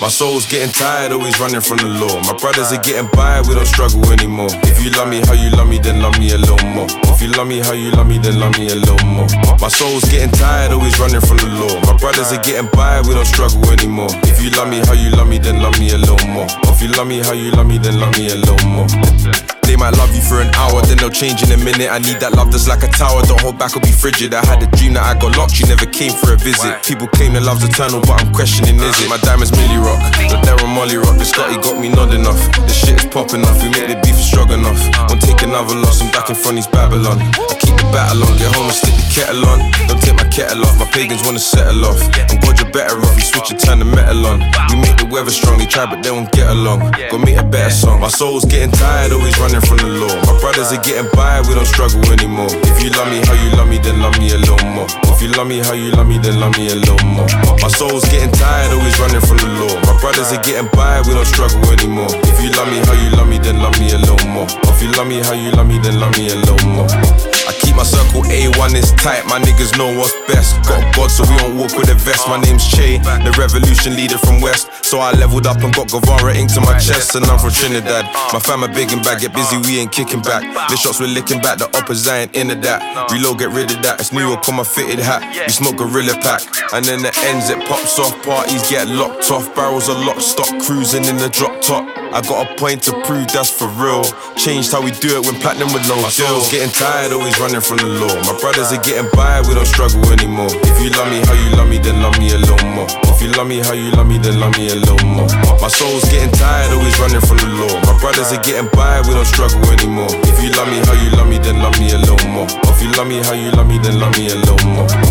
My soul's getting tired, always running from the law. My brothers are getting by, we don't struggle anymore. If you love me how you love me, then love me a little more. If you love me how you love me, then love me a little more. My soul's getting tired, always running from the law. My brothers are getting by, we don't struggle anymore. If you love me how you love me, then love me a little more. If you love me how you love me, then love me a little more. They might love you for an hour, then they'll change in a minute. I need that love that's like a tower, don't hold back or be frigid. I had a dream that I got locked, you never came for a visit. People claim that love's eternal, but I'm questioning, is it? My diamonds Millie rock, the Darren Molly rock. The Scotty got me nodding off, the shit is popping off. We make the beef strong enough, won't take another loss. I'm back in front of Babylon, I keep the battle on. Get home and stick the kettle on, don't take my kettle off. My pagans wanna settle off, I'm God you're better off. You switch and turn the metal on. We make the weather strong, they try but they won't get along. Go make a better song. My soul's getting tired, always running from the law. My brothers are getting by, we don't struggle anymore. If you love me how you love me, then love me a little more. If you love me how you love me, then love me a little more. My soul's getting tired, always running from the law. My brothers are getting by, we don't struggle anymore. If you love me how you love me, then love me a little more. If you love me how you love me, then love me a little more. I keep my circle A1 is tight, my niggas know what's best. Got God so we don't walk with a vest. My name's Che, the revolution leader from West. So I leveled up and got Guevara ink to my chest. And I'm from Trinidad, my fam are big and bad. Get busy, we ain't kicking back. The shots we're licking back, the uppers I ain't into that. Reload, get rid of that, it's New York on my fitted hat. We smoke Gorilla Pack, and then the ends it pops off. Parties get locked off, barrels are locked, stop cruising in the drop top. I got a point to prove that's for real. Changed how we do it when platinum with no deals. Getting tired, always running from the law. My brothers are getting by, we don't struggle anymore. If you love me how you love me, then love me a little more. If you love me how you love me, then love me a little more. My soul's getting tired, always running from the law. My brothers are getting by, we don't struggle anymore. If you love me how you love me, then love me a little more. If you love me how you love me, then love me a little more.